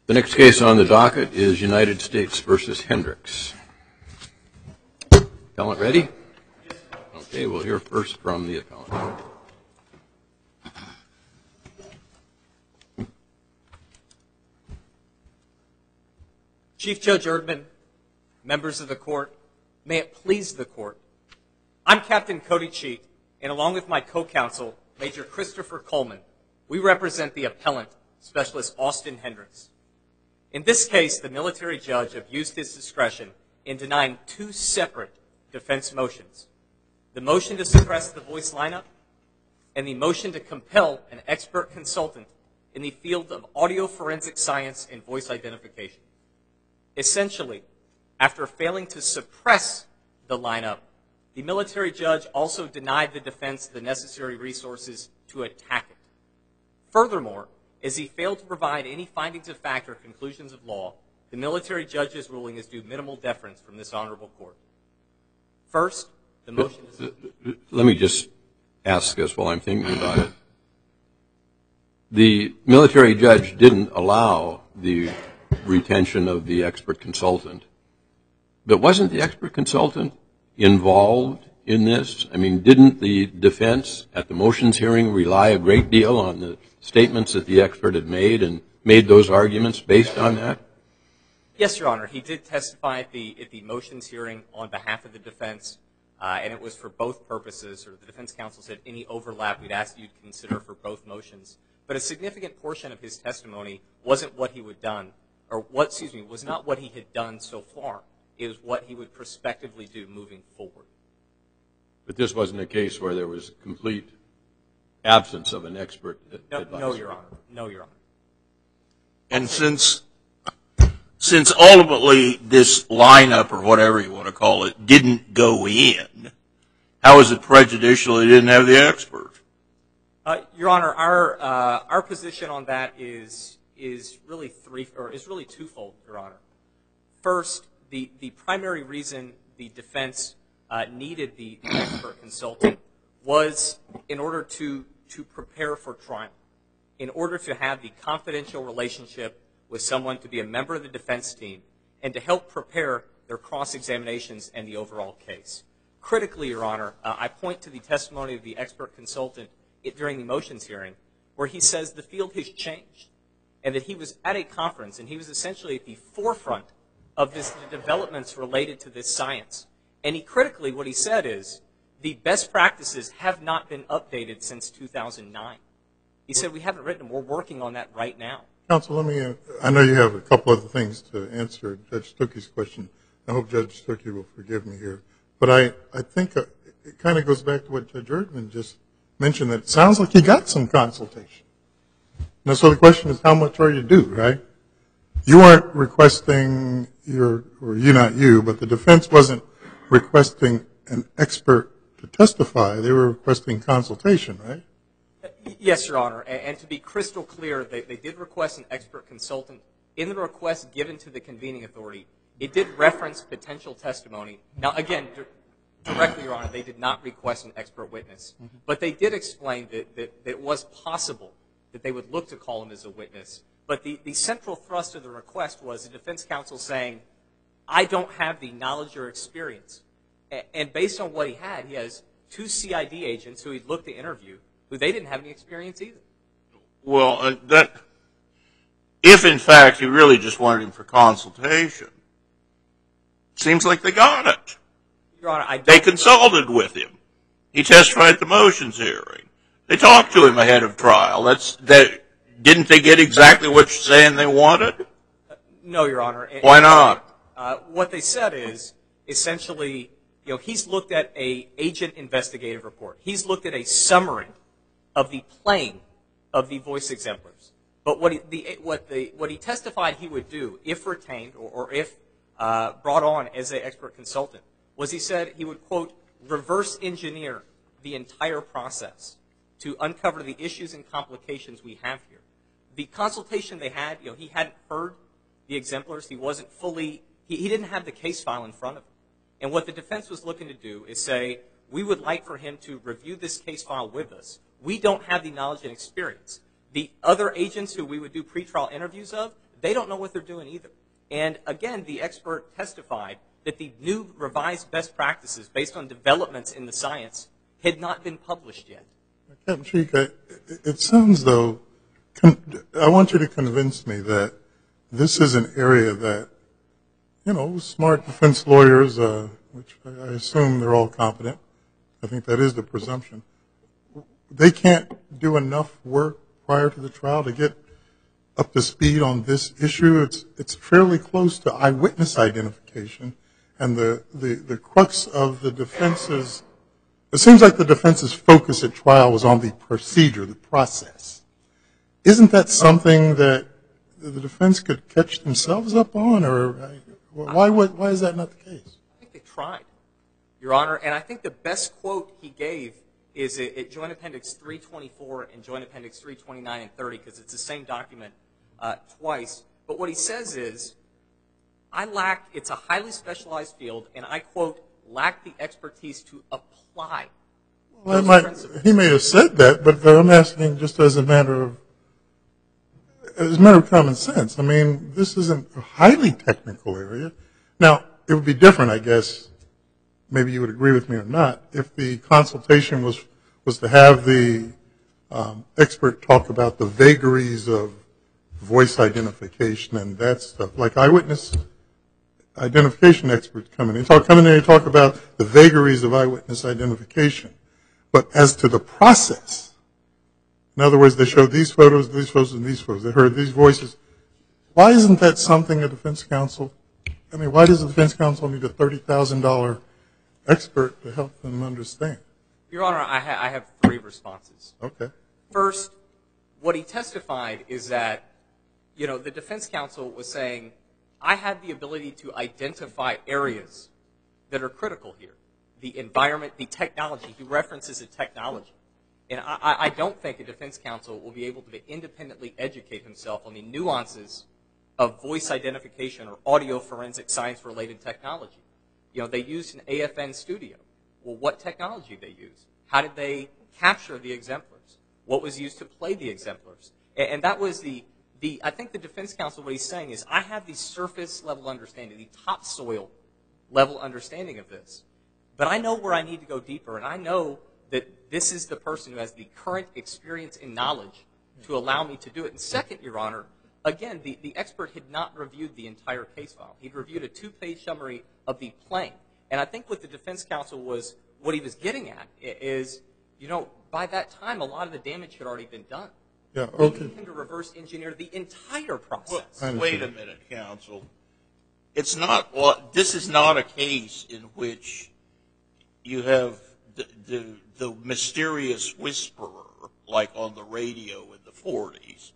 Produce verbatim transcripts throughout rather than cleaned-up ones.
The next case on the docket is United States versus Hendricks. Appellant ready? Okay, we'll hear first from the appellant. Chief Judge Erdman, members of the court, may it please the court. I'm Captain Cody Cheat, and along with my co-counsel, Major Christopher Coleman, we represent the appellant, Specialist Austin Hendricks. In this case, the military judge abused his discretion in denying two separate defense motions: the motion to suppress the voice lineup and the motion to compel an expert consultant in the field of audio forensic science and voice identification. Essentially, after failing to suppress the lineup, the military judge also denied the defense the necessary resources to attack it. Furthermore, as he failed to provide any findings of fact or conclusions of law, the military judge's ruling is due minimal deference from this honorable court. First, the motion is... Let me just ask this while I'm thinking about it. The military judge didn't allow the retention of the expert consultant, but wasn't the expert consultant involved in this? I mean, didn't the defense at the motions hearing rely a great deal on the statements that the expert had made and made those arguments based on that? Yes, Your Honor. He did testify at the, at the motions hearing on behalf of the defense, uh, and it was for both purposes. Or the defense counsel said any overlap we'd ask you to consider for both motions. But a significant portion of his testimony wasn't what he would done, or what, excuse me, was not what he had done so far. It was what he would prospectively do moving forward. But this wasn't a case where there was complete absence of an expert no, advisor. No, Your Honor. No, Your Honor. And since since ultimately this lineup, or whatever you want to call it, didn't go in, how is it prejudicial he didn't have the expert? Uh, Your Honor, our uh, our position on that is is really three or is really twofold, Your Honor. First, the the primary reason the defense uh, needed the expert consultant was in order to to prepare for trial, in order to have the confidential relationship with someone to be a member of the defense team, and to help prepare their cross-examinations and the overall case. Critically, Your Honor, uh, I point to the testimony of the expert consultant it, during the motions hearing, where he says the field has changed, and that he was at a conference, and he was essentially at the forefront of this, the developments related to this science. And he critically, what he said is, the best practices have not been updated since two thousand nine. He said, we haven't written them. We're working on that right now. Counsel, let me, uh, I know you have a couple other things to answer Judge Stuckey's question. I hope Judge Stuckey will forgive me here. But I, I think uh, it kind of goes back to what Judge Erdman just mentioned, that it sounds like he got some consultation. Now, so the question is, how much are you due, right? You weren't requesting your, or you, not you, but the defense wasn't requesting an expert to testify. They were requesting consultation, right? Yes, Your Honor. And, and to be crystal clear, they, they did request an expert consultant. In the request given to the convening authority, it did reference potential testimony. Now, again, di- directly, Your Honor, they did not request an expert witness. Mm-hmm. But they did explain that, that, that it was possible that they would look to call him as a witness. But the, the central thrust of the request was the defense counsel saying, I don't have the knowledge or experience. And based on what he had, he has two C I D agents who he'd looked to interview, who they didn't have any experience either. Well, uh, that if in fact he really just wanted him for consultation, seems like they got it. Your Honor, I don't they consulted with him. He testified at the motions hearing. They talked to him ahead of trial. That's that. Didn't they get exactly what you're saying they wanted? Uh, no, Your Honor. And, Why not? Uh, what they said is essentially, you know, he's looked at a agent investigative report. He's looked at a summary of the playing of the voice exemplars. But what he, the, what the, what he testified he would do, if retained or, or if uh, brought on as an expert consultant, was he said he would, quote, reverse engineer the entire process to uncover the issues and complications we have here. The consultation they had, you know, he hadn't heard the exemplars. He wasn't fully, he, he didn't have the case file in front of him. And what the defense was looking to do is say, we would like for him to review this case file with us. We don't have the knowledge and experience. The other agents who we would do pretrial interviews of, they don't know what they're doing either. And again, the expert testified that the new revised best practices based on developments in the science had not been published yet. Captain Cheek, I, it sounds though, I want you to convince me that this is an area that, you know, smart defense lawyers, uh, which I assume they're all competent, I think that is the presumption, they can't do enough work prior to the trial to get up to speed on this issue. It's it's fairly close to eyewitness identification, and the, the, the crux of the defense's, it seems like the defense's focus at trial was on the procedure, the process. Isn't that something that the defense could catch themselves up on, or why why is that not the case? I think they tried, Your Honor, and I think the best quote he gave is at Joint Appendix three twenty-four and Joint Appendix three twenty-nine and thirty, because it's the same document uh, twice. But what he says is, I lack, it's a highly specialized field, and I, quote, lack the expertise to apply well, those might, principles. He may have said that, but I'm asking just as a matter of as a matter of common sense. I mean, this isn't a highly technical area. Now, it would be different, I guess, maybe you would agree with me or not, if the consultation was, was to have the um, expert talk about the vagaries of voice identification and that stuff, like eyewitness identification experts come in. They talk, come in there and talk about the vagaries of eyewitness identification. But as to the process, in other words, they showed these photos, these photos, and these photos. They heard these voices. Why isn't that something a defense counsel, I mean, why does the defense counsel need a thirty thousand dollars expert to help them understand? Your Honor, I, ha- I have three responses. Okay. First, what he testified is that, you know, the defense counsel was saying, I had the ability to identify areas that are critical here. The environment, the technology. He references the technology. And I, I don't think a defense counsel will be able to independently educate himself on the nuances of voice identification or audio forensic science-related technology. You know, they used an A F N studio. Well, what technology did they use? How did they capture the exemplars? What was used to play the exemplars? And, and that was the, the, I think the defense counsel, what he's saying is, I have the surface level understanding, the topsoil level understanding of this. But I know where I need to go deeper, and I know that this is the person who has the current experience and knowledge to allow me to do it. And second, Your Honor, again, the, the expert had not reviewed the entire case file. He'd reviewed a two-page summary of the plane. And I think what the defense counsel was, what he was getting at is, you know, by that time, a lot of the damage had already been done. Yeah, We okay. need him to reverse engineer the entire process. Well, wait a minute, counsel. It's not, well, this is not a case in which you have the, the, the mysterious whisperer, like on the radio in the forties.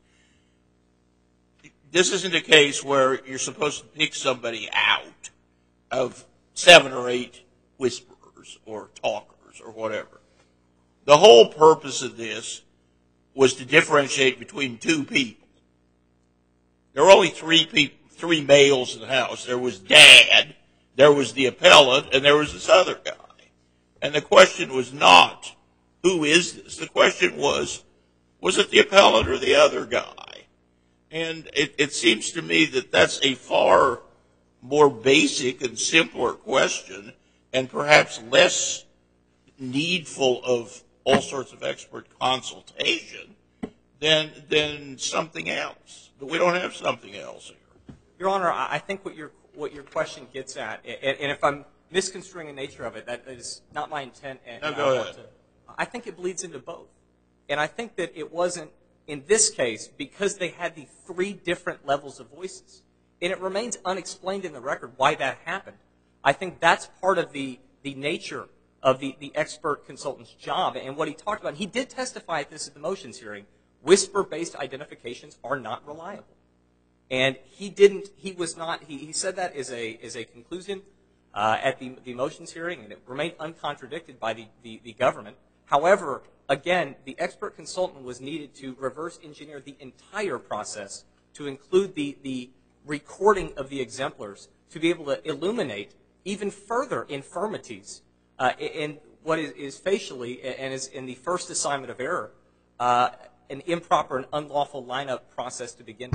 This isn't a case where you're supposed to pick somebody out of seven or eight whisperers or talkers or whatever. The whole purpose of this was to differentiate between two people. There were only three people, three males in the house. There was Dad, there was the appellant, and there was this other guy. And the question was not, who is this? The question was, was it the appellant or the other guy? And it, it seems to me that that's a far more basic and simpler question, and perhaps less needful of all sorts of expert consultation than than something else. But we don't have something else here. Your Honor, I think what your what your question gets at, and, and if I'm misconstruing the nature of it, that is not my intent. And, No, and go I want ahead. to, I think it bleeds into both. And I think that it wasn't, in this case, because they had the three different levels of voices. And it remains unexplained in the record why that happened. I think that's part of the, the nature of the, the expert consultant's job. And what he talked about, he did testify at this at the motions hearing, whisper-based identifications are not reliable. And he didn't, he was not, he, he said that as a, as a conclusion uh, at the, the motions hearing, and it remained uncontradicted by the, the, the government. However, again, the expert consultant was needed to reverse engineer the entire process to include the, the recording of the exemplars to be able to illuminate even further infirmities uh, in what is, is facially and is in the first assignment of error, uh, an improper and unlawful lineup process to begin with.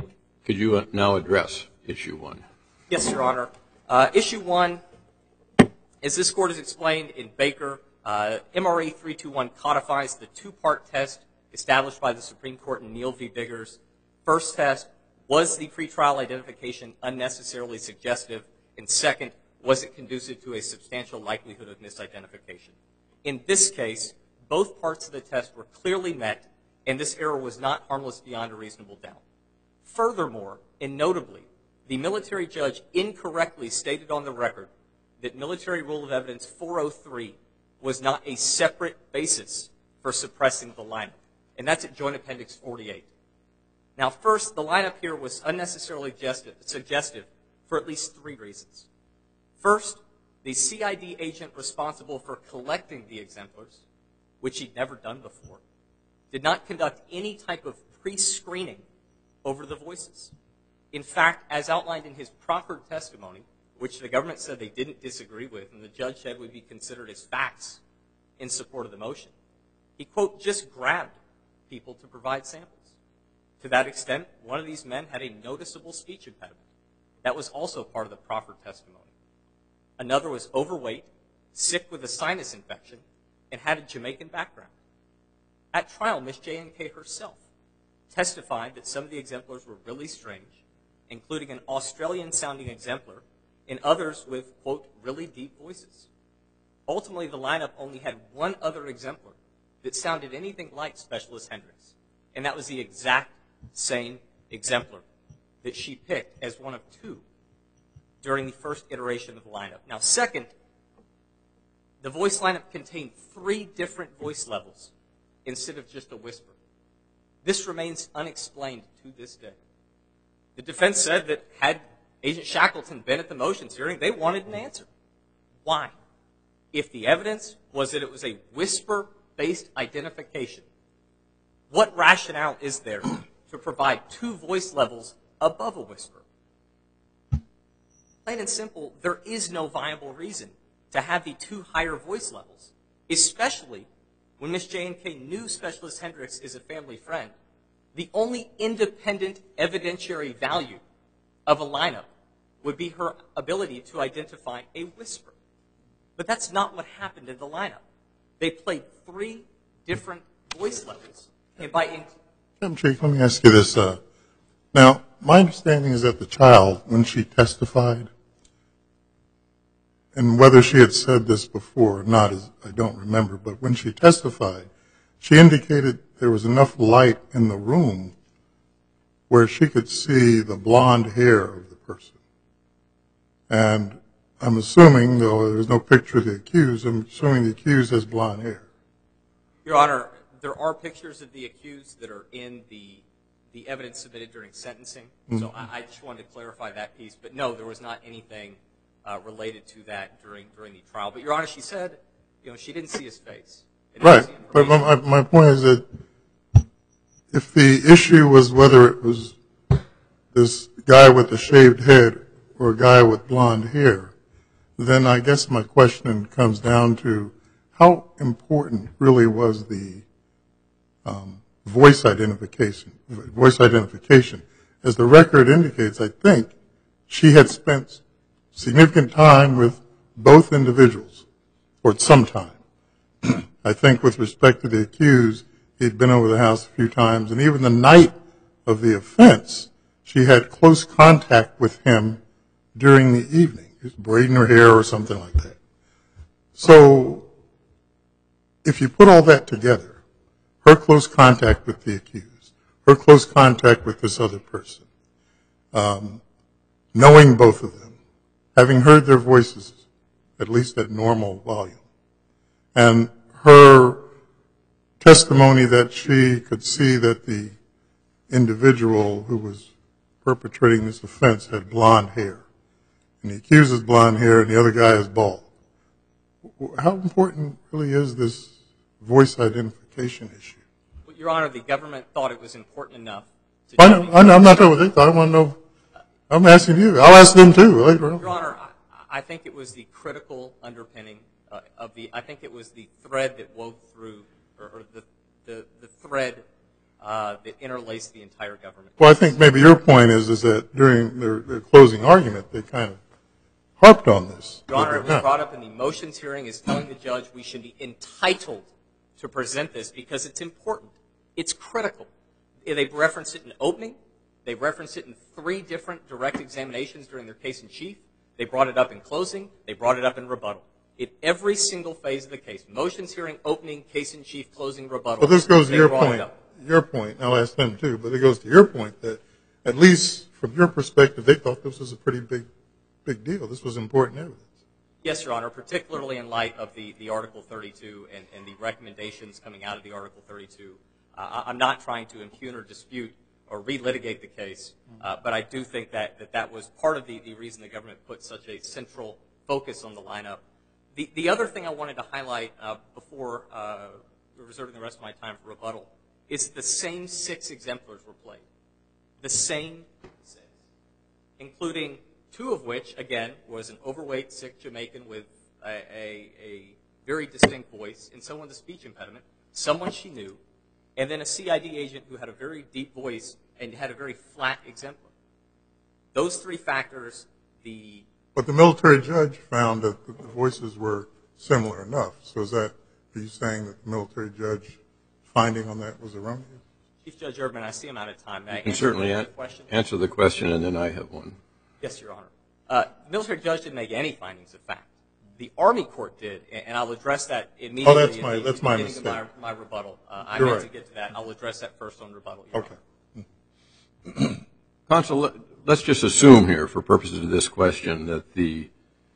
Could you now address issue one? Yes, Your Honor. Uh, issue one, as this court has explained in Baker, uh, M R A three two one codifies the two-part test established by the Supreme Court in Neal v. Biggers. First test, was the pretrial identification unnecessarily suggestive? And second, was it conducive to a substantial likelihood of misidentification? In this case, both parts of the test were clearly met, and this error was not harmless beyond a reasonable doubt. Furthermore, and notably, the military judge incorrectly stated on the record that Military Rule of Evidence four oh three was not a separate basis for suppressing the lineup, and that's at Joint Appendix forty-eight. Now, first, the lineup here was unnecessarily suggestive for at least three reasons. First, the C I D agent responsible for collecting the exemplars, which he'd never done before, did not conduct any type of pre-screening over the voices. In fact, as outlined in his proffered testimony, which the government said they didn't disagree with, and the judge said would be considered as facts in support of the motion, he, quote, just grabbed people to provide samples. To that extent, one of these men had a noticeable speech impediment. That was also part of the proffered testimony. Another was overweight, sick with a sinus infection, and had a Jamaican background. At trial, Miz J N K herself testified that some of the exemplars were really strange, including an Australian-sounding exemplar and others with, quote, really deep voices. Ultimately, the lineup only had one other exemplar that sounded anything like Specialist Hendricks, and that was the exact same exemplar that she picked as one of two during the first iteration of the lineup. Now, second, the voice lineup contained three different voice levels instead of just a whisper. This remains unexplained to this day. The defense said that had Agent Shackleton been at the motions hearing, they wanted an answer. Why? If the evidence was that it was a whisper-based identification, what rationale is there to provide two voice levels above a whisper? Plain and simple, there is no viable reason to have the two higher voice levels, especially when Miz J N K knew Specialist Hendricks is a family friend. The only independent evidentiary value of a lineup would be her ability to identify a whisper. But that's not what happened in the lineup. They played three different voice levels. And by inc- Captain Chief, let me ask you this. Uh, now, my understanding is that the child, when she testified, and whether she had said this before or not, is, I don't remember, but when she testified, she indicated there was enough light in the room where she could see the blonde hair of the person. And I'm assuming, though there's no picture of the accused, I'm assuming the accused has blonde hair. Your Honor, there are pictures of the accused that are in the the evidence submitted during sentencing. Mm-hmm. So I, I just wanted to clarify that piece. But no, there was not anything uh, related to that during during the trial. But Your Honor, she said, you know, she didn't see his face. Right. But my, my point is that if the issue was whether it was this guy with the shaved head or a guy with blonde hair, then I guess my question comes down to how important really was the um, voice identification. Voice identification. As the record indicates, I think she had spent significant time with both individuals, or some time. I think with respect to the accused, he'd been over the house a few times, and even the night of the offense, she had close contact with him during the evening. He was braiding her hair or something like that. So if you put all that together, her close contact with the accused, her close contact with this other person, um, knowing both of them, having heard their voices, at least at normal volume, and her testimony that she could see that the individual who was perpetrating this offense had blonde hair, and the accused has blonde hair and the other guy is bald. How important really is this voice identification issue? Well, Your Honor, the government thought it was important enough. To I know, I know, I'm not talking what they thought. I want to know. I'm asking you. I'll ask them too later on. Your Honor, I, I think it was the critical underpinning uh, of the. I think it was the thread that wove through, or, or the, the the thread uh, uh, that interlaced the entire government. Well, I think maybe your point is is that during their, their closing argument, they kind of harped on this. Your Honor, it was brought up in the motions hearing as telling the judge we should be entitled to present this because it's important. It's critical. They referenced it in opening. They referenced it in three different direct examinations during their case in chief. They brought it up in closing. They brought it up in rebuttal. In every single phase of the case, motions hearing, opening, case in chief, closing, rebuttal. But this goes to your brought it point. up. Your point. I'll ask them too, but it goes to your point that at least from your perspective, they thought this was a pretty big, big deal. This was important evidence. Yes, Your Honor, particularly in light of the, the Article thirty-two and, and the recommendations coming out of the Article thirty-two. Uh, I'm not trying to impugn or dispute or relitigate the case, uh, but I do think that that, that was part of the, the reason the government put such a central focus on the lineup. The, the other thing I wanted to highlight uh, before uh, reserving the rest of my time for rebuttal is the same six exemplars were played. The same six, including two of which, again, was an overweight, sick Jamaican with a, a, a very distinct voice and someone with a speech impediment, someone she knew, and then a C I D agent who had a very deep voice and had a very flat exemplar. Those three factors, the... But the military judge found that the voices were similar enough. So is that, are you saying that the military judge finding on that was erroneous? Chief Judge Erdman, I see I'm out of time. May I You can answer certainly the an- question? answer the question, and then I have one. Yes, Your Honor. Uh, the military judge didn't make any findings of fact. The Army court did, and I'll address that immediately. Oh, that's my- at the that's my beginning of mistake. My, my rebuttal. Uh, I You're meant right. to get to that. I'll address that first on rebuttal. Your Okay. Honor. Consul, let- let's just assume here, for purposes of this question, that the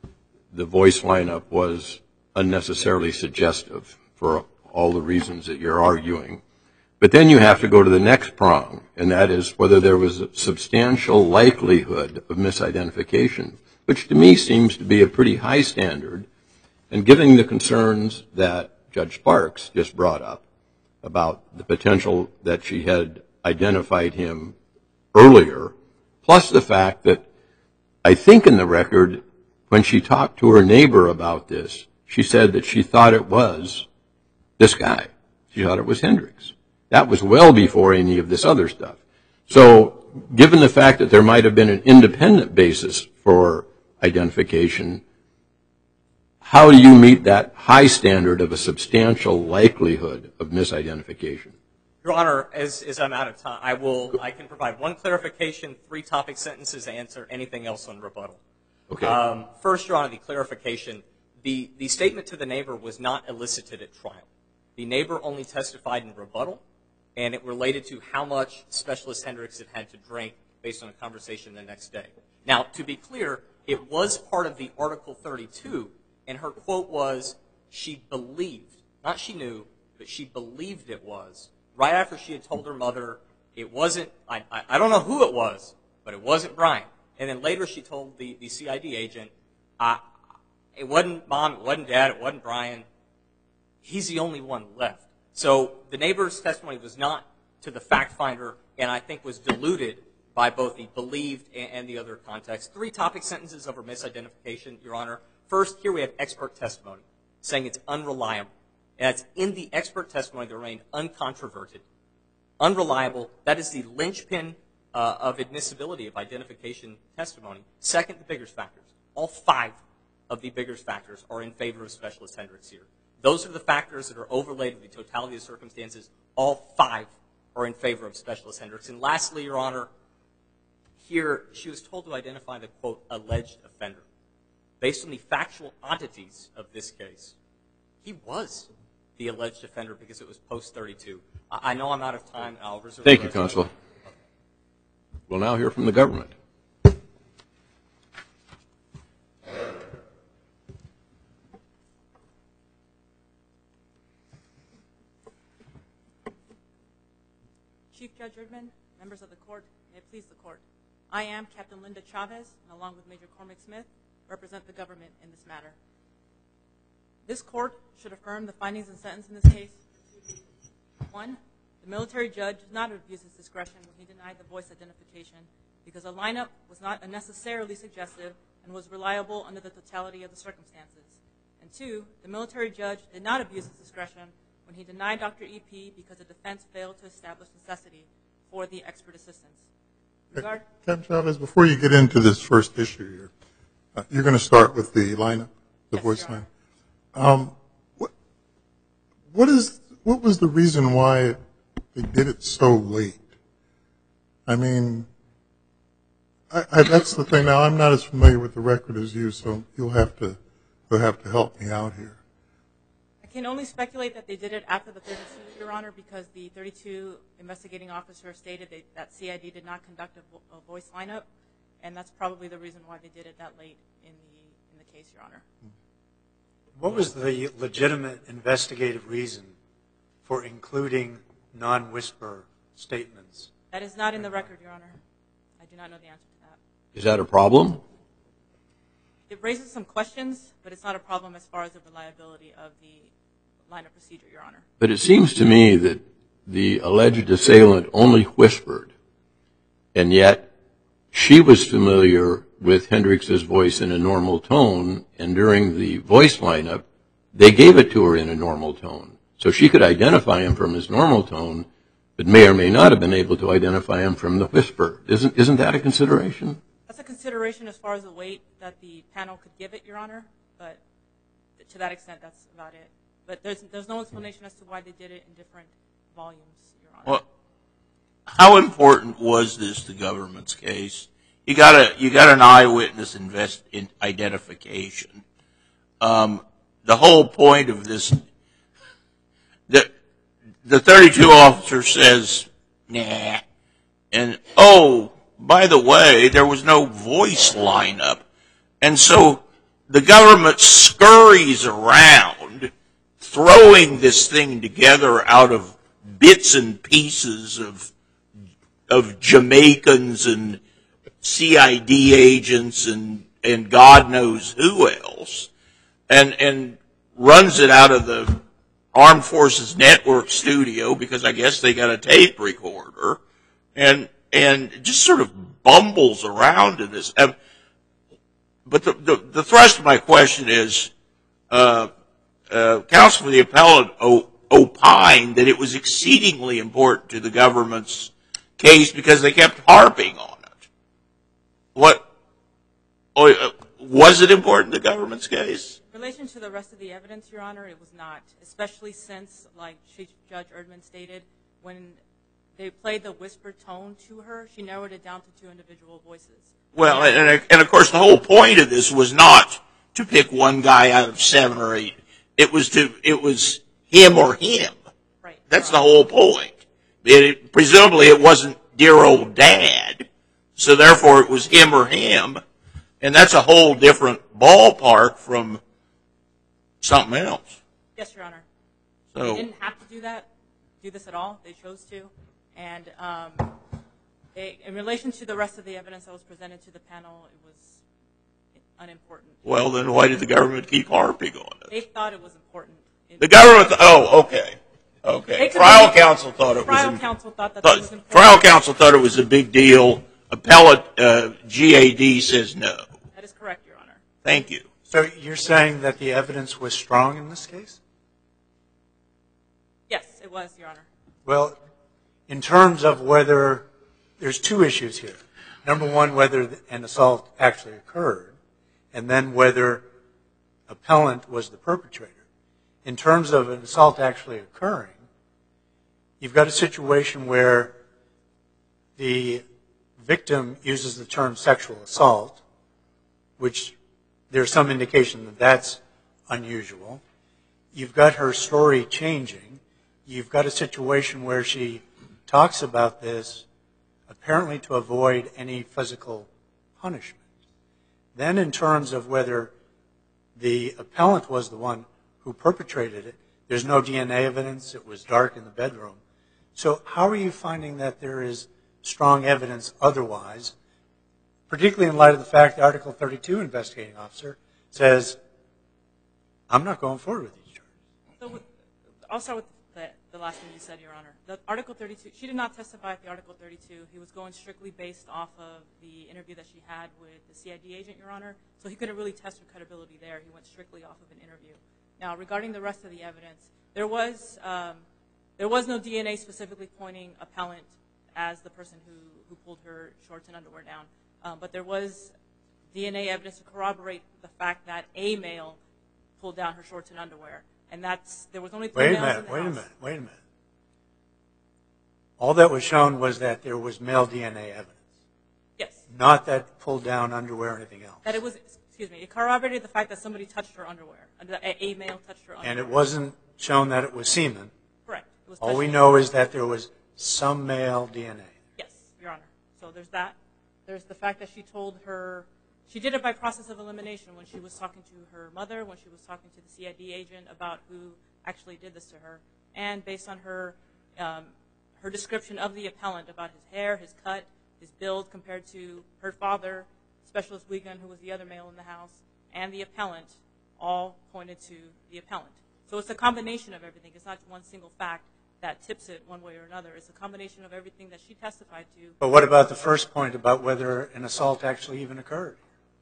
the voice lineup was unnecessarily suggestive for all the reasons that you're arguing. But then you have to go to the next prong, and that is whether there was a substantial likelihood of misidentification, which to me seems to be a pretty high standard. And given the concerns that Judge Sparks just brought up about the potential that she had identified him earlier, plus the fact that I think in the record, when she talked to her neighbor about this, she said that she thought it was this guy. She thought it was Hendricks. That was well before any of this other stuff. So given the fact that there might have been an independent basis for identification, how do you meet that high standard of a substantial likelihood of misidentification? Your Honor, as, as I'm out of time, I will. I can provide one clarification, three topic sentences, answer anything else on rebuttal. Okay. Um, first, Your Honor, the clarification. The, the statement to the neighbor was not elicited at trial. The neighbor only testified in rebuttal, and it related to how much Specialist Hendricks had had to drink based on a conversation the next day. Now, to be clear, it was part of the Article thirty-two, and her quote was, she believed, not she knew, but she believed it was, right after she had told her mother it wasn't, I, I, I don't know who it was, but it wasn't Brian. And then later she told the, the C I D agent, I, it wasn't Mom, it wasn't Dad, it wasn't Brian. He's the only one left. So the neighbor's testimony was not to the fact finder, and I think was diluted by both the believed and, and the other context. Three topic sentences over misidentification, Your Honor. First, here we have expert testimony saying it's unreliable. And that's in the expert testimony that remained uncontroverted. Unreliable, that is the linchpin uh, of admissibility of identification testimony. Second, the Biggers factors. All five of the Biggers factors are in favor of Specialist Hendricks here. Those are the factors that are overlaid with the totality of circumstances. All five are in favor of Specialist Hendricks. And lastly, Your Honor, here she was told to identify the, quote, alleged offender. Based on the factual oddities of this case, he was the alleged offender because it was post thirty-two. I, I know I'm out of time. I'll reserve Thank the you, rest of Consul. it. We'll now hear from the government. Chief Judge Erdman, members of the court, may it please the court. I am Captain Linda Chavez, and along with Major Cormac Smith, represent the government in this matter. This court should affirm the findings and sentence in this case for two reasons. One, the military judge did not abuse his discretion when he denied the voice identification because the lineup was not unnecessarily suggestive and was reliable under the totality of the circumstances. And two, the military judge did not abuse his discretion when he denied Doctor E P because the defense failed to establish necessity for the expert assistance. Regard- Captain Chavez, before you get into this first issue here, uh, you're going to start with the lineup, the Yes, voice Your line. Um, what, what is what was the reason why they did it so late? I mean, I, I, that's the thing. Now, I'm not as familiar with the record as you, so you'll have to you'll have to help me out here. I can only speculate that they did it after the thirty-two, Your Honor, because the thirty-two investigating officer stated that, that C I D did not conduct a, vo- a voice lineup, and that's probably the reason why they did it that late in the in the case, Your Honor. What was the legitimate investigative reason for including non-whisper statements? That is not in the record, Your Honor. I do not know the answer to that. Is that a problem? It raises some questions, but it's not a problem as far as the reliability of the line of procedure, Your Honor. But it seems to me that the alleged assailant only whispered, and yet she was familiar with Hendrix's voice in a normal tone, and during the voice lineup, they gave it to her in a normal tone. So she could identify him from his normal tone, but may or may not have been able to identify him from the whisper. Isn't, isn't that a consideration? That's a consideration as far as the weight that the panel could give it, Your Honor, but to that extent, that's about it. But there's, there's no explanation as to why they did it in different volumes, Your Honor. Well, how important was this the government's case? You got a you got an eyewitness invest in identification. Um, the whole point of this, the the thirty-two officer says, nah, and oh, by the way, there was no voice lineup, and so the government scurries around, throwing this thing together out of bits and pieces of of Jamaicans and C I D agents and, and God knows who else, and and runs it out of the Armed Forces Network studio because I guess they got a tape recorder, and and just sort of bumbles around in this. Um, but the, the, the thrust of my question is, uh, uh, counsel for the appellant o- opined that it was exceedingly important to the government's case because they kept harping on it. What uh, was it important to the government's case? In relation to the rest of the evidence, Your Honor, it was not, especially since, like Chief Judge Erdman stated, when they played the whispered tone to her, she narrowed it down to two individual voices. Well, and, and of course the whole point of this was not to pick one guy out of seven or eight. It was to, it was him or him. Right. That's the whole point. It, presumably it wasn't dear old dad, so therefore it was him or him, and that's a whole different ballpark from something else. Yes, Your Honor. So They didn't have to do that, do this at all. They chose to. And um, they, in relation to the rest of the evidence that was presented to the panel, it was unimportant. well, then why did the government keep harping on They it? thought it was important. It- The government, th- oh, okay, okay. They could Trial be- counsel thought it was. Trial in- counsel thought that thought- it was important. Trial counsel thought it was a big deal. Appellate uh, G A D says no. That is correct, Your Honor. Thank you. So you're saying that the evidence was strong in this case? Yes, it was, Your Honor. Well, in terms of whether there's two issues here. Number one, whether an assault actually occurred, and then whether appellant was the perpetrator. In terms of an assault actually occurring, you've got a situation where the victim uses the term sexual assault, which there's some indication that that's unusual. You've got her story changing. You've got a situation where she talks about this apparently to avoid any physical punishment. Then in terms of whether the appellant was the one who perpetrated it, there's no D N A evidence. It was dark in the bedroom. So how are you finding that there is strong evidence otherwise, particularly in light of the fact that Article thirty-two investigating officer says, I'm not going forward with these charges? So with, I'll start with the, the last thing you said, Your Honor. The Article thirty-two, she did not testify at the Article thirty-two. He was going strictly based off of the interview that she had with the C I D agent, Your Honor. So he couldn't really test her credibility there. He went strictly off of an interview. Now, regarding the rest of the evidence, There was um, there was no D N A specifically pointing appellant as the person who, who pulled her shorts and underwear down, um, but there was D N A evidence to corroborate the fact that a male pulled down her shorts and underwear, and that's there was only three Wait a males minute, in the wait a house. minute, wait a minute. All that was shown was that there was male D N A evidence, Yes, not that pulled down underwear or anything else. that it was. Excuse me. It corroborated the fact that somebody touched her underwear. That A, a male touched her underwear. And it wasn't shown that it was semen. Correct. It was All we touching- know is that there was some male D N A. Yes, Your Honor. So there's that. There's the fact that she told her, she did it by process of elimination when she was talking to her mother, when she was talking to the C I D agent about who actually did this to her, and based on her um, her description of the appellant about his hair, his cut, his build compared to her father, Specialist Wiegand, who was the other male in the house, and the appellant, all pointed to the appellant. So it's a combination of everything. It's not one single fact that tips it one way or another. It's a combination of everything that she testified to. But what about the first point about whether an assault actually even occurred?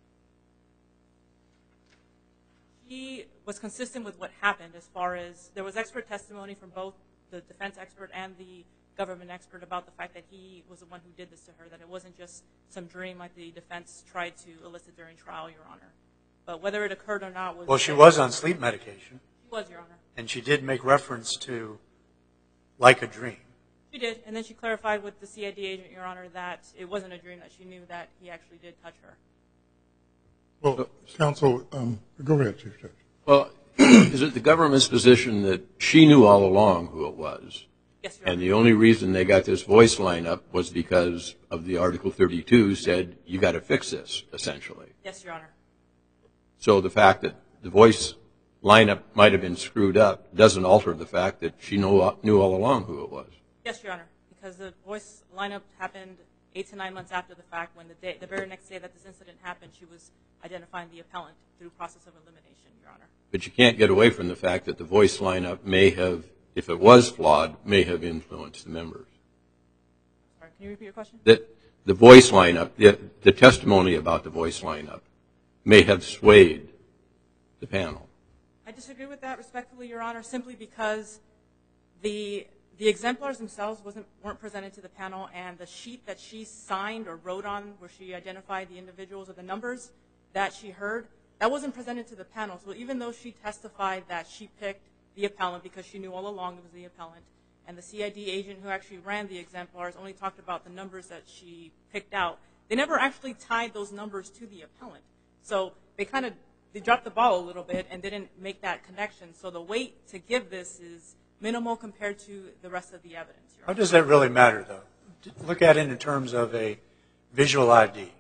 She was consistent with what happened as far as there was expert testimony from both the defense expert and the government expert about the fact that he was the one who did this to her, that it wasn't just some dream like the defense tried to elicit during trial, Your Honor. But whether it occurred or not was... Well, she was on sleep medication, She was, Your Honor. and she did make reference to like a dream. She did, and then she clarified with the C I D agent, Your Honor, that it wasn't a dream, that she knew that he actually did touch her. Well, counsel, um, go ahead, Chief Judge. Well, is it the government's position that she knew all along who it was? Yes, Your Honor. And the only reason they got this voice lineup was because of the Article thirty-two said, you got to fix this, essentially. Yes, Your Honor. So the fact that the voice lineup might have been screwed up doesn't alter the fact that she knew, knew all along who it was. Yes, Your Honor, because the voice lineup happened eight to nine months after the fact. When the day, the very next day that this incident happened, she was identifying the appellant through process of elimination, Your Honor. But you can't get away from the fact that the voice lineup may have, if it was flawed, may have influenced the members. Sorry, can you repeat your question? That the voice lineup, the, the testimony about the voice lineup may have swayed the panel. I disagree with that respectfully, Your Honor, simply because the the exemplars themselves wasn't weren't presented to the panel, and the sheet that she signed or wrote on where she identified the individuals or the numbers that she heard, that wasn't presented to the panel. So even though she testified that she picked the appellant because she knew all along it was the appellant, and the C I D agent who actually ran the exemplars only talked about the numbers that she picked out, they never actually tied those numbers to the appellant. So they kind of they dropped the ball a little bit and didn't make that connection. So the weight to give this is minimal compared to the rest of the evidence. Your How Honor. does that really matter, though? Look at it in terms of a visual I D.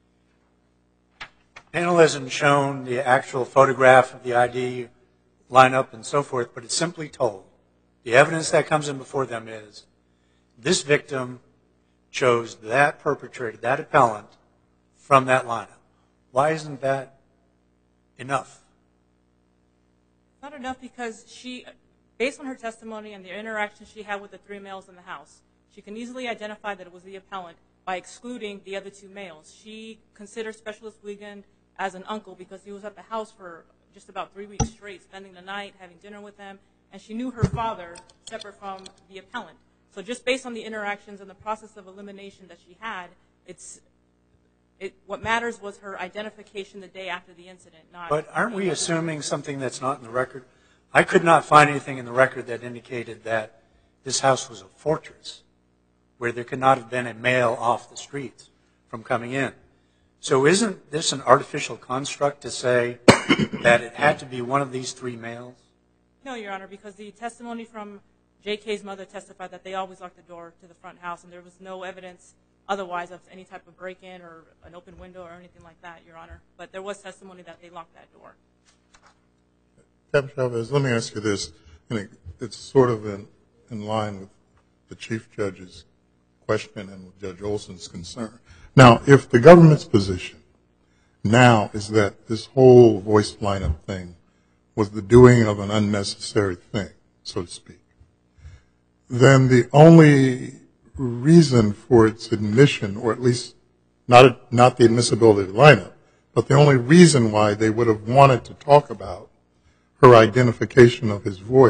Panel hasn't shown the actual photograph of the I D lineup and so forth, but it's simply told. The evidence that comes in before them is this victim chose that perpetrator, that appellant, from that lineup. Why isn't that enough? Not enough because she, based on her testimony and the interaction she had with the three males in the house, she can easily identify that it was the appellant by excluding the other two males. She considers Specialist Wiegand as an uncle because he was at the house for just about three weeks straight, spending the night, having dinner with them, and she knew her father separate from the appellant. So just based on the interactions and the process of elimination that she had, it's it, what matters was her identification the day after the incident, not... But aren't we assuming something that's not in the record? I could not find anything in the record that indicated that this house was a fortress where there could not have been a male off the streets from coming in. So isn't this an artificial construct to say that it had to be one of these three males? No, Your Honor, because the testimony from J K's mother testified that they always locked the door to the front house, and there was no evidence otherwise of any type of break-in or an open window or anything like that, Your Honor. But there was testimony that they locked that door. Captain Chavez, let me ask you this, and it, it's sort of in, in line with the Chief Judge's question and with Judge Olson's concern. Now, if the government's position now is that this whole voice lineup thing was the doing of an unnecessary thing, so to speak, then the only reason for its admission, or at least not, a, not the admissibility of the lineup, but the only reason why they would have wanted to talk about her identification of his voice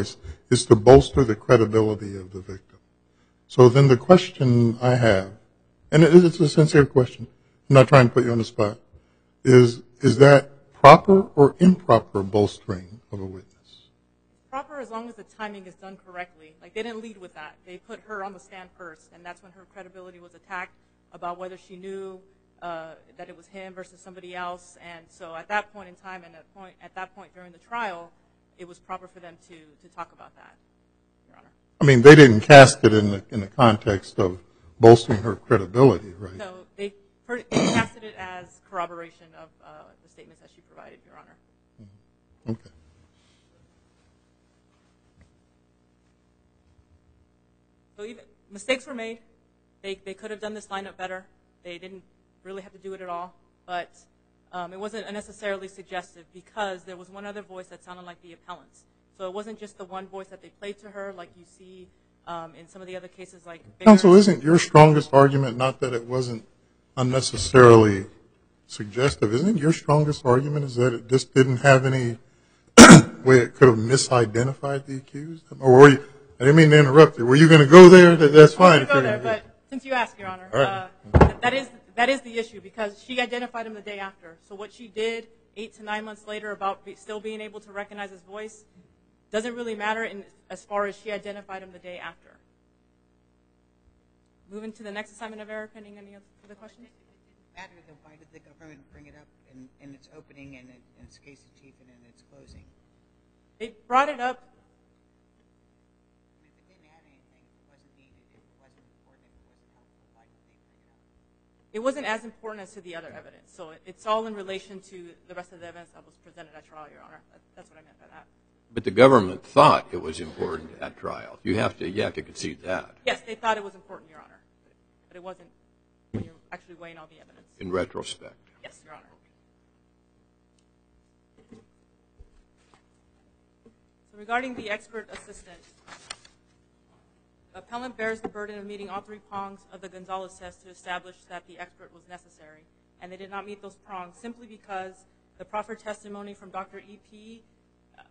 is to bolster the credibility of the victim. So then the question I have, and it's a sincere question, I'm not trying to put you on the spot, is is that proper or improper bolstering of a witness? Proper as long as the timing is done correctly. Like, they didn't lead with that. They put her on the stand first, and that's when her credibility was attacked about whether she knew uh, that it was him versus somebody else. And so at that point in time and at, point, at that point during the trial, it was proper for them to, to talk about that, Your Honor. I mean, they didn't cast it in the, in the context of bolstering her credibility, right? No, they, they casted it as corroboration of uh, the statements that she provided, Your Honor. Mm-hmm. Okay. So even, mistakes were made. They, they could have done this lineup better. They didn't really have to do it at all. But um, it wasn't necessarily suggestive because there was one other voice that sounded like the appellant's. So it wasn't just the one voice that they played to her like you see um, in some of the other cases like Biggers. Counsel, isn't your strongest argument not that it wasn't unnecessarily suggestive? Isn't your strongest argument is that it just didn't have any way it could have misidentified the accused? Or were you, I didn't mean to interrupt you. Were you going to go there? That's fine. I was going to go there, but since you asked, Your Honor, right. uh, that is that is the issue because she identified him the day after. So what she did eight to nine months later about be, still being able to recognize his voice doesn't really matter in, as far as she identified him the day after. Moving to the next assignment of error, pending any other questions? It didn't matter, then why did the government bring it up in, in its opening and in, in its case in chief and in its closing? They brought it up. I mean, if it didn't add anything, if it wasn't needed, if it wasn't important, if it wasn't helpful, why did they bring it up? It wasn't as important as to the other evidence. So it, it's all in relation to the rest of the evidence that was presented at trial, Your Honor. That, that's what I meant by that. But the government thought it was important at trial. You have to, you have to concede that. Yes, they thought it was important, Your Honor. But it wasn't when you're actually weighing all the evidence. In retrospect. Yes, Your Honor. So regarding the expert assistant, the appellant bears the burden of meeting all three prongs of the Gonzalez test to establish that the expert was necessary. And they did not meet those prongs simply because the proffered testimony from Doctor E P, uh,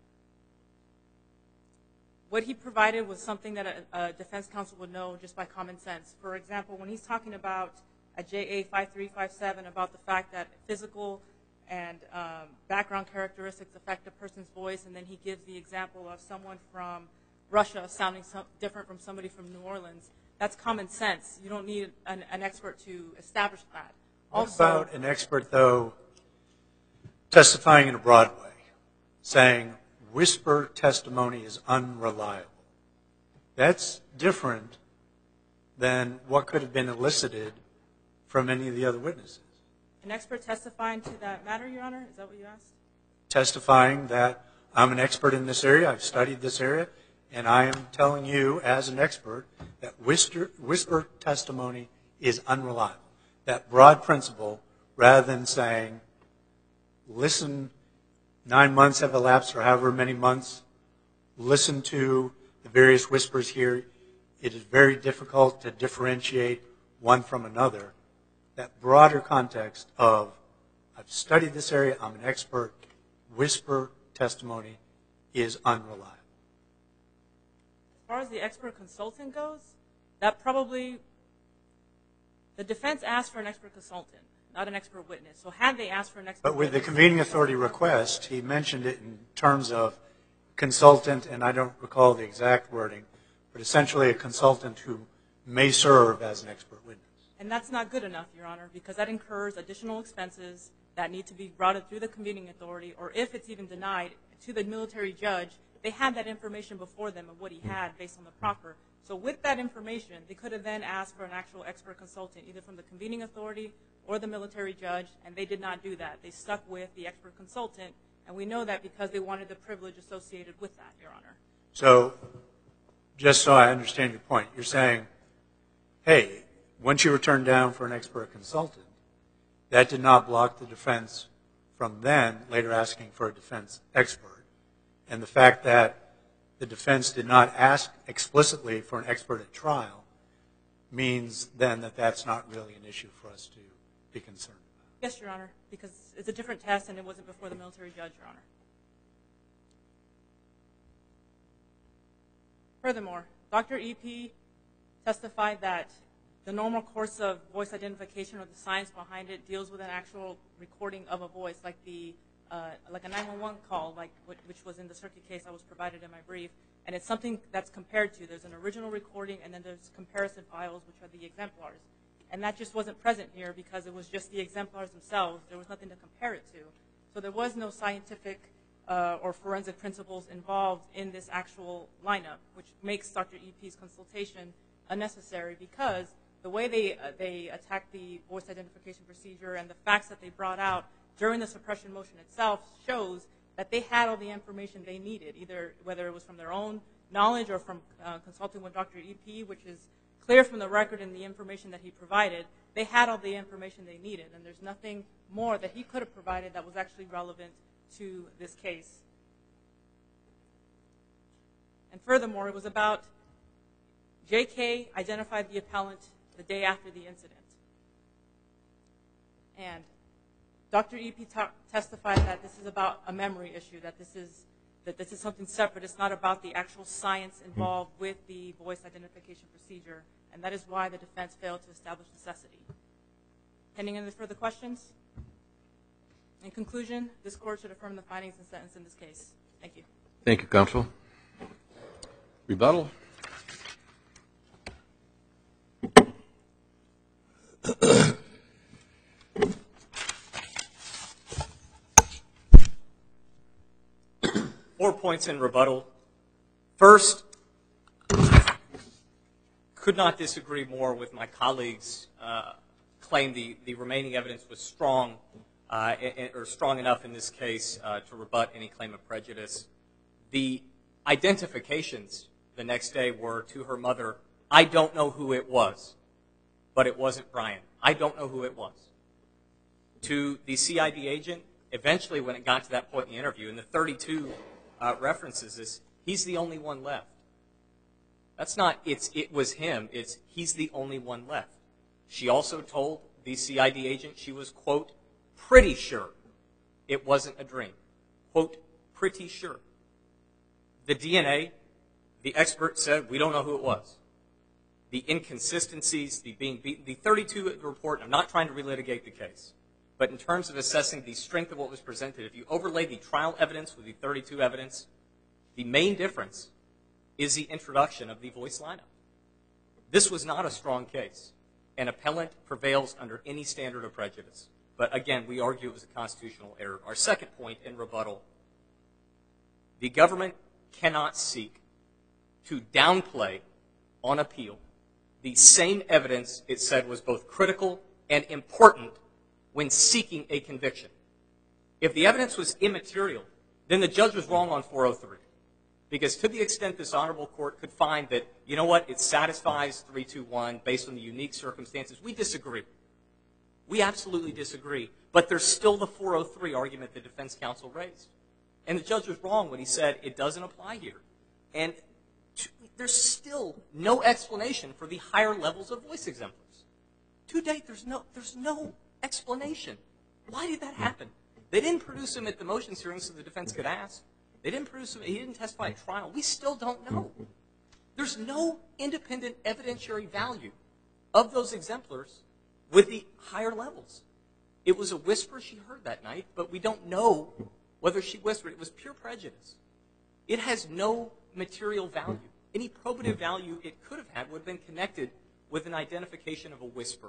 what he provided was something that a, a defense counsel would know just by common sense. For example, when he's talking about at J A five three five seven about the fact that physical and um, background characteristics affect a person's voice, and then he gives the example of someone from Russia sounding some, different from somebody from New Orleans. That's common sense. You don't need an, an expert to establish that. What Also, about an expert, though, testifying in a broad way, saying whisper testimony is unreliable? That's different than what could have been elicited from any of the other witnesses. an expert testifying to that matter, Your Honor? Is that what you asked? Testifying that I'm an expert in this area, I've studied this area, and I am telling you as an expert that whisper, whisper testimony is unreliable. That broad principle, rather than saying, listen, nine months have elapsed or however many months, listen to the various whispers here. It is very difficult to differentiate one from another. That broader context of, I've studied this area, I'm an expert, whisper testimony is unreliable. As far as the expert consultant goes, that probably, the defense asked for an expert consultant, not an expert witness. So had they asked for an expert But with the witness, convening authority request, he mentioned it in terms of consultant, and I don't recall the exact wording, but essentially a consultant who may serve as an expert witness. and that's not good enough, Your Honor, because that incurs additional expenses that need to be routed through the convening authority, or if it's even denied, to the military judge. They had that information before them of what he had based on the proffer. So with that information, they could have then asked for an actual expert consultant, either from the convening authority or the military judge, and they did not do that. They stuck with the expert consultant, and we know that because they wanted the privilege associated with that, Your Honor. So, just so I understand your point, you're saying, hey, once you were turned down for an expert consultant, that did not block the defense from then later asking for a defense expert. And the fact that the defense did not ask explicitly for an expert at trial means then that that's not really an issue for us to be concerned about. Yes, Your Honor, because it's a different test and it wasn't before the military judge, Your Honor. Furthermore, Doctor E P testified that the normal course of voice identification or the science behind it deals with an actual recording of a voice, like the uh, like a nine one one call, like which was in the circuit case I was provided in my brief. And it's something that's compared to. There's an original recording, and then there's comparison files, which are the exemplars. And that just wasn't present here because it was just the exemplars themselves. There was nothing to compare it to. So there was no scientific uh, or forensic principles involved in this actual lineup, which makes Doctor E P's consultation unnecessary because the way they, uh, they attacked the voice identification procedure and the facts that they brought out during the suppression motion itself shows that they had all the information they needed, either whether it was from their own knowledge or from uh, consulting with Doctor E P, which is clear from the record and the information that he provided. They had all the information they needed, and there's nothing more that he could have provided that was actually relevant to this case. And furthermore, it was about J K identified the appellant the day after the incident. And Doctor E P testified that this is about a memory issue, that this is that this is something separate. It's not about the actual science involved with the voice identification procedure, and that is why the defense failed to establish necessity. Pending any further questions? In conclusion, this court should affirm the findings and sentence in this case. Thank you. Thank you, counsel. Rebuttal. Four points in rebuttal. First, could not disagree more with my colleagues' uh, claim the, the remaining evidence was strong, uh, or strong enough in this case uh, to rebut any claim of prejudice. The identifications the next day were to her mother, I don't know who it was, but it wasn't Brian. I don't know who it was. To the C I D agent, eventually when it got to that point in the interview, in the thirty-two uh, references this, he's the only one left. That's not, it's, it was him, it's he's the only one left. She also told the C I D agent she was, quote, pretty sure it wasn't a dream. Quote, pretty sure. The D N A, the expert said, we don't know who it was. The inconsistencies, the being beaten, the thirty-two report, I'm not trying to relitigate the case, but in terms of assessing the strength of what was presented, if you overlay the trial evidence with the thirty-two evidence, the main difference is the introduction of the voice lineup. This was not a strong case. An appellant prevails under any standard of prejudice. But again, we argue it was a constitutional error. Our second point in rebuttal, the government cannot seek to downplay on appeal the same evidence it said was both critical and important when seeking a conviction. If the evidence was immaterial, then the judge was wrong on four oh three. Because to the extent this honorable court could find that, you know what, it satisfies three two one based on the unique circumstances, we disagree. We absolutely disagree. But there's still the four oh three argument the defense counsel raised. And the judge was wrong when he said it doesn't apply here. And to, there's still no explanation for the higher levels of voice exemplars. To date, there's no, there's no explanation. Why did that happen? They didn't produce him at the motions hearing so the defense could ask. They didn't produce him. He didn't testify at trial. We still don't know. There's no independent evidentiary value of those exemplars with the higher levels. It was a whisper she heard that night, but we don't know whether she whispered. It was pure prejudice. It has no material value. Any probative value it could have had would have been connected with an identification of a whisper.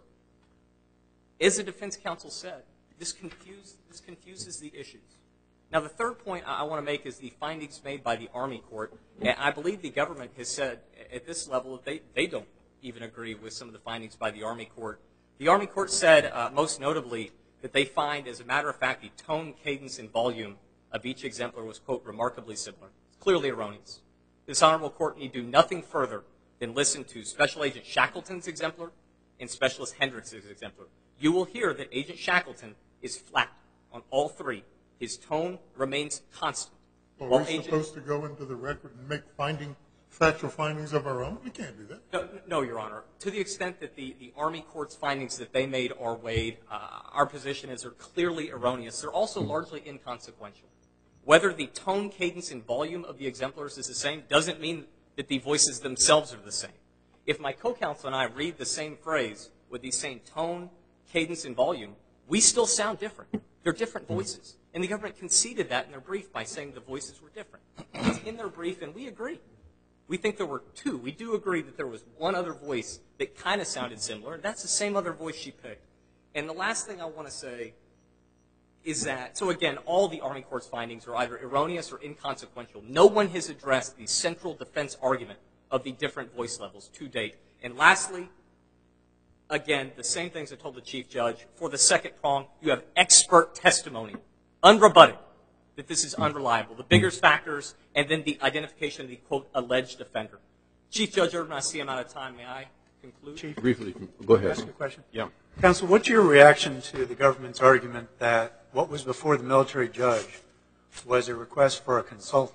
As the defense counsel said, this, confused, this confuses the issues. Now, the third point I want to make is the findings made by the Army Court. And I believe the government has said at this level that they, they don't even agree with some of the findings by the Army Court. The Army Court said, uh, most notably, that they find, as a matter of fact, the tone, cadence, and volume of each exemplar was, quote, remarkably similar. It's clearly erroneous. This honorable court need do nothing further than listen to Special Agent Shackleton's exemplar and Specialist Hendricks's exemplar. You will hear that Agent Shackleton is flat on all three. His tone remains constant. Well, we're Agent, supposed to go into the record and make finding, factual findings of our own? We can't do that. No, no, Your Honor. To the extent that the, the Army Court's findings that they made are weighed, uh, our position is they're clearly erroneous. They're also largely inconsequential. Whether the tone, cadence, and volume of the exemplars is the same doesn't mean that the voices themselves are the same. If my co-counsel and I read the same phrase with the same tone, cadence, and volume, we still sound different. They're different voices. And the government conceded that in their brief by saying the voices were different. It's in their brief, and we agree. We think there were two. We do agree that there was one other voice that kind of sounded similar, and that's the same other voice she picked. And the last thing I want to say is that, so again, all the Army Court's findings are either erroneous or inconsequential. No one has addressed the central defense argument of the different voice levels to date. And lastly, again, the same things I told the Chief Judge. For the second prong, you have expert testimony, unrebutted, that this is unreliable. The Biggers factors, and then the identification of the, quote, alleged offender. Chief Judge Urban, I see I'm out of time. May I conclude? Chief, Briefly, go can I ahead. ask you a question? Yeah. Counsel, what's your reaction to the government's argument that what was before the military judge was a request for a consultant,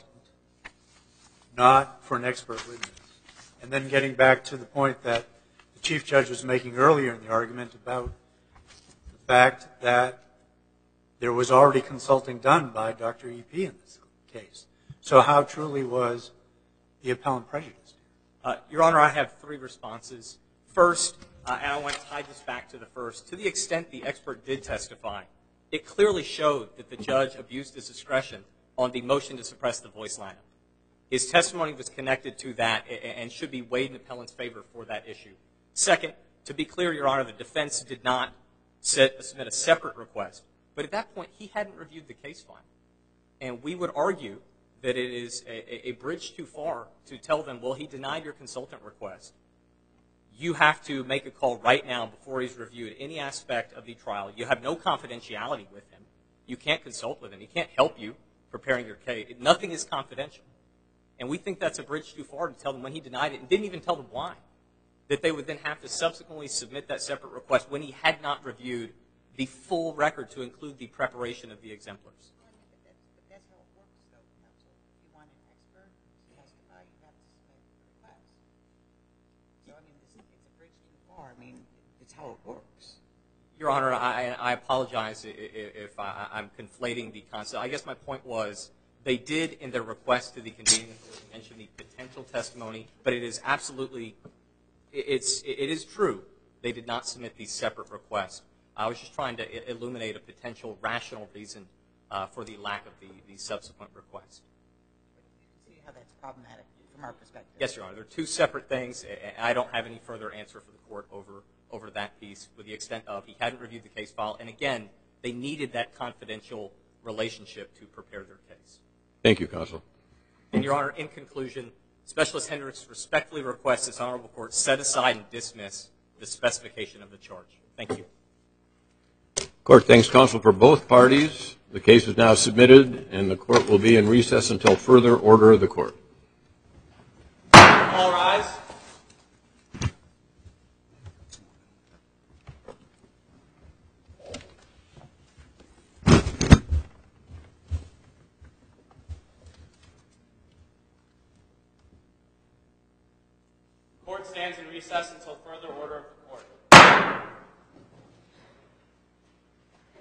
not for an expert witness? And then getting back to the point that the Chief Judge was making earlier in the argument about the fact that there was already consulting done by Doctor E P in this case. So how truly was the appellant prejudiced? Uh, Your Honor, I have three responses. First, uh, and I want to tie this back to the first, to the extent the expert did testify, it clearly showed that the judge abused his discretion on the motion to suppress the voice lineup. His testimony was connected to that and should be weighed in the appellant's favor for that issue. Second, to be clear, Your Honor, the defense did not set, submit a separate request. But at that point, he hadn't reviewed the case file. And we would argue that it is a, a bridge too far to tell them, well, he denied your consultant request. You have to make a call right now before he's reviewed any aspect of the trial. You have no confidentiality with him. You can't consult with him. He can't help you preparing your case. Nothing is confidential. And we think that's a bridge too far to tell them when he denied it and didn't even tell them why, that they would then have to subsequently submit that separate request when he had not reviewed the full record to include the preparation of the exemplars. But that's how it works, though, counsel. If you want an expert to testify, you have to submit a request. So, I mean, this, it's a bridge too far. I mean, it's how it works. Your Honor, I, I apologize if I, I'm conflating the concept. I guess my point was they did, in their request to the convening authority, mention the potential testimony, but it is absolutely, it's, it is true, they did not submit the separate request. I was just trying to illuminate a potential rational reason uh, for the lack of the, the subsequent request. You can see how that's problematic from our perspective. Yes, Your Honor. They're two separate things. I don't have any further answer for the court over, over that piece, with the extent of he hadn't reviewed the case file. And again, they needed that confidential relationship to prepare their case. Thank you, Counsel. And, Your Honor, in conclusion, Specialist Hendricks respectfully requests this honorable court set aside and dismiss the specification of the charge. Thank you. Court thanks counsel for both parties. The case is now submitted, and the court will be in recess until further order of the court. All rise. Court stands in recess until further order of the court.